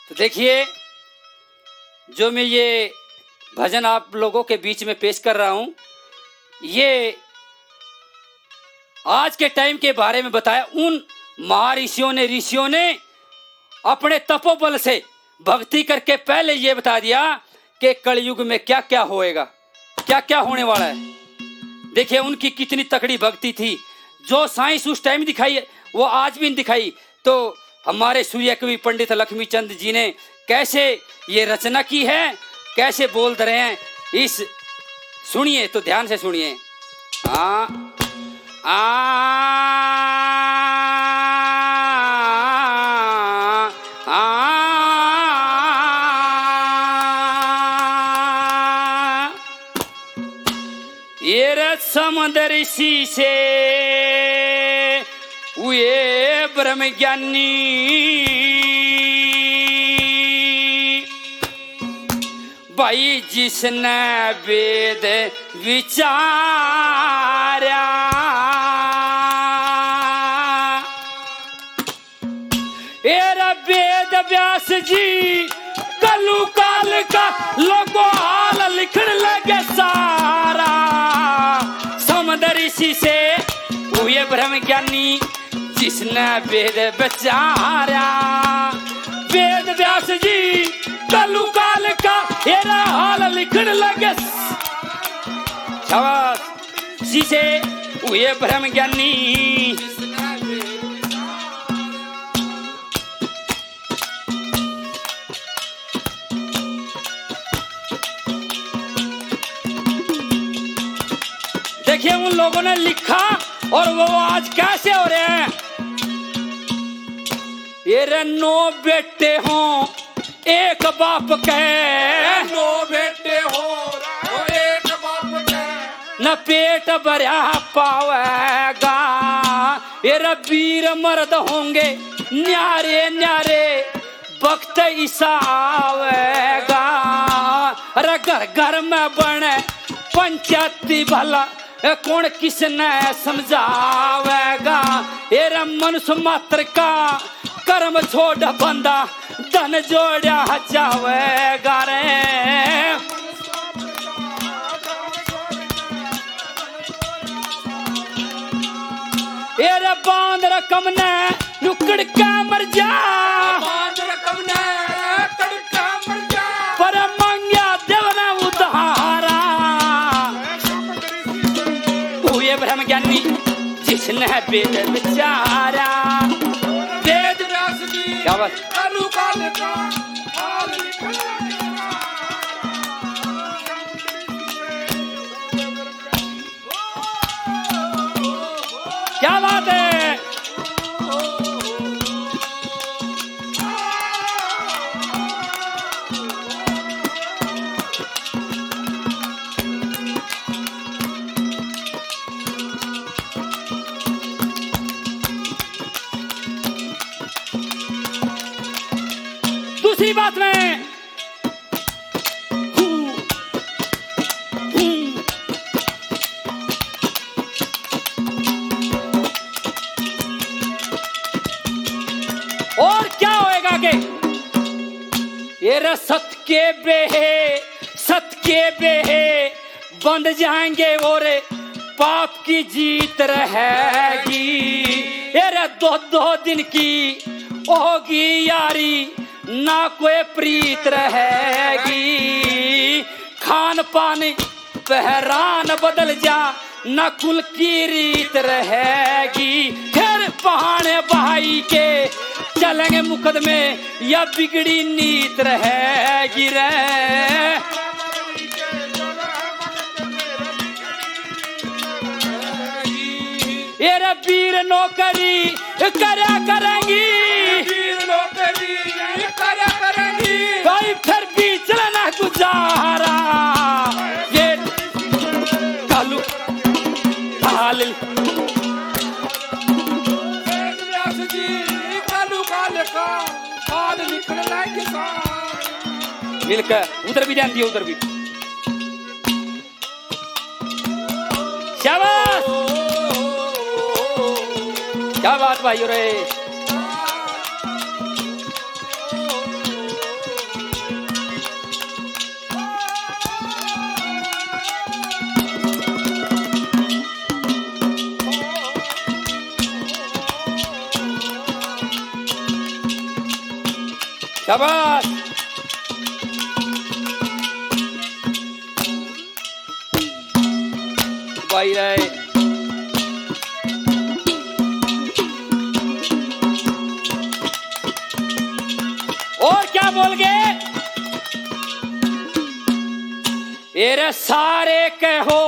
तो देखिए, जो मैं ये भजन आप लोगों के बीच में पेश कर रहा हूं, ये आज के टाइम के बारे में बताया। उन महर्षियों ने अपने तपोबल से भक्ति करके पहले ये बता दिया कि कलयुग में क्या क्या होएगा, क्या क्या होने वाला है। देखिए उनकी कितनी तकड़ी भक्ति थी। जो साइंस उस टाइम दिखाई वो आज भी नहीं दिखाई। तो हमारे सूर्य कवि पंडित लक्ष्मीचंद जी ने कैसे ये रचना की है, कैसे बोल रहे हैं, इस सुनिए तो ध्यान से सुनिए। ये समुद्र शीशे हुए ब्रह्म ज्ञानी, भाई जिसने वेद विचारा, एरा वेद व्यास जी कलु काल का लोगो हाल लिखण लगे सारा। समुद्र ऋषि से हुए ब्रह्म ज्ञानी, जिसने वेद विचारा, वेद व्यास जी कलु काल का एरा हाल लिखण लगे। शाबाश। जिसे हुए ब्रह्म ज्ञानी, देखिए उन लोगों ने लिखा और वो आज कैसे हो रहे हैं। ये रे 9 बेटे हों एक बाप के, 9 बेटे हो एक बाप के, न पेट भरा पावेगा। ये रे वीर मर्द होंगे न्यारे न्यारे, वक्त ईसा आवेगा। अरे घर घर में बने पंचायती भला, कौन किसने समझावेगा। एरा मनुष्य मात्र का कर्म छोड़ बंदा, धन जोड़ा जावेगा रे। एरा बांध रकम ने नुकड़ का मर जा, बांध रकम ने तड़का मर जा, पर मंग्या देवना उधारा। ब्रह्म ज्ञानी जिसने वेद विचारा, वेद व्यास जी क्या बात, कलु काल का हाल लिखण लगे। क्या बात है। दूसरी बात में और क्या होएगा आगे। ये सत के बेहे बंद जाएंगे और पाप की जीत रहेगी। ये 2 दिन की होगी यारी, ना कोई प्रीत रहेगी। खान पान पहरान बदल जा, ना कुल की रीत रहेगी। फिर बहाने भाई के चलेंगे मुकदमे, या बिगड़ी नीत रहेगी रे। ये वीर नौकरी करया करेंगी, वीर नौकरी करया करेंगी, भाई फिर भी चलना गुजारा। ये कालू हाल वेद व्यास जी कलु काल का हाल लिखण लगे। मिलकर उधर भी ध्यान दिए, उधर भी। शाबाश, क्या बात भाई रे। शाबाश। भाई रहे और क्या बोल गए? एरे सारे कहो,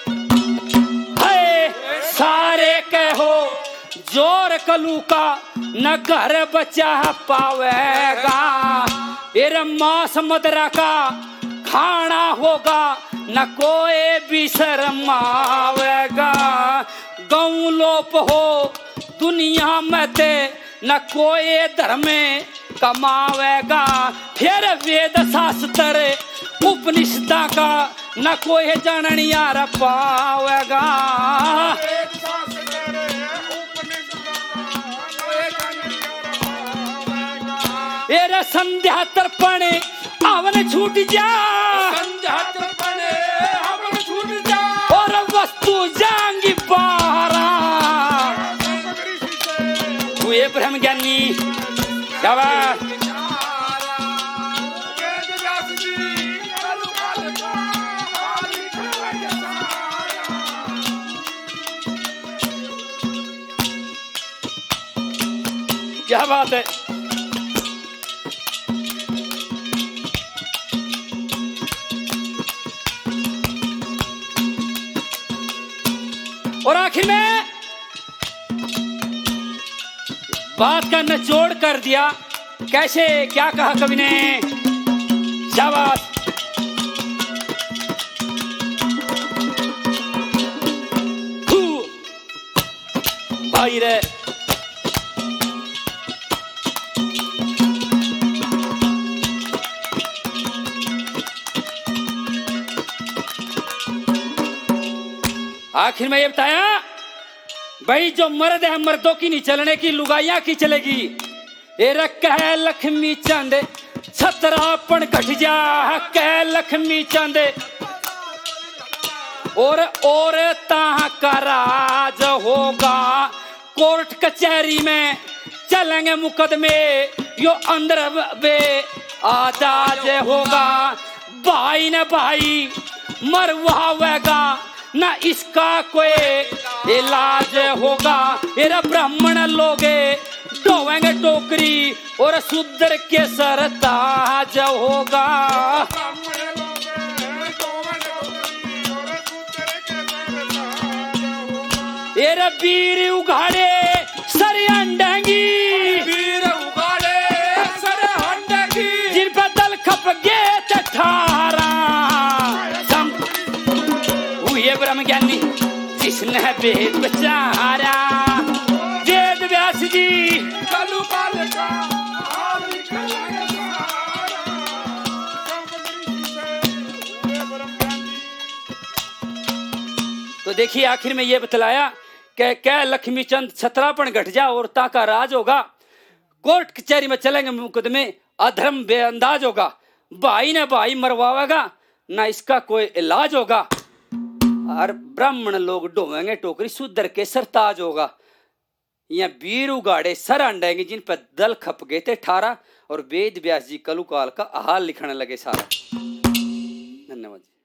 है सारे कहो, जोर कलू का न घर बचा पावेगा। एरे मांस मदरा का खाना होगा, न कोई भी शर्मावेगा। गौ लोप हो दुनिया में ते, न कोई धर्म कमावेगा। फिर वेद शास्त्र उपनिषदा का न कोई जाननियार पावेगा। एरे संध्या तर्पण अवन छूट जा, संध्या तर्पण अवन छूट जा, और वस्तु जांगी बारा। हुए ब्रह्म ज्ञानी शाबाश। क्या बात है। और आखिर में बात का निचोड़ कर दिया। कैसे, क्या कहा कवि ने? शाबाश। भाई रे आखिर में ये बताया भाई, जो मर्द है मर्दों की नहीं चलने की, लुगाइयां की चलेगी। ए कह लक्ष्मी चंद छतरापन घट जा, कह लक्ष्मी चंद और ताहा का राज होगा। कोर्ट कचहरी में चलेंगे मुकदमे, यो अंदर बे आजाज होगा। भाई न भाई मरवावेगा, ना इसका कोई इलाज होगा। एरा ब्राह्मण लोगे ढोवेंगे टोकरी, और शूद्र के सर ताज होगा। एरा वीर उघाड़े सर अंडेंगी, वीर उगाड़े सर हंडेगी, जिन पर दल खप गे ठारा। हुए ब्रह्म ज्ञानी जिसने वेद बचारा। वेद व्यास जी कलु काल का हाल निकलेगा सारा। तो देखिए आखिर में ये बतलाया कि क्या लक्ष्मी चंद छतरापन घट जा, और का राज होगा। कोर्ट कचहरी में चलेंगे मुकदमे, अधर्म बेअंदाज होगा। भाई ने भाई मरवावेगा, ना इसका कोई इलाज होगा। और ब्राह्मण लोग ढोवेंगे टोकरी, शूद्र के सरताज होगा। यहाँ वीर उगाड़े सर अंडेंगे, जिन पर दल खप गए थे 18। और वेद व्यास जी कलु काल का हाल लिखने लगे सारा। धन्यवाद।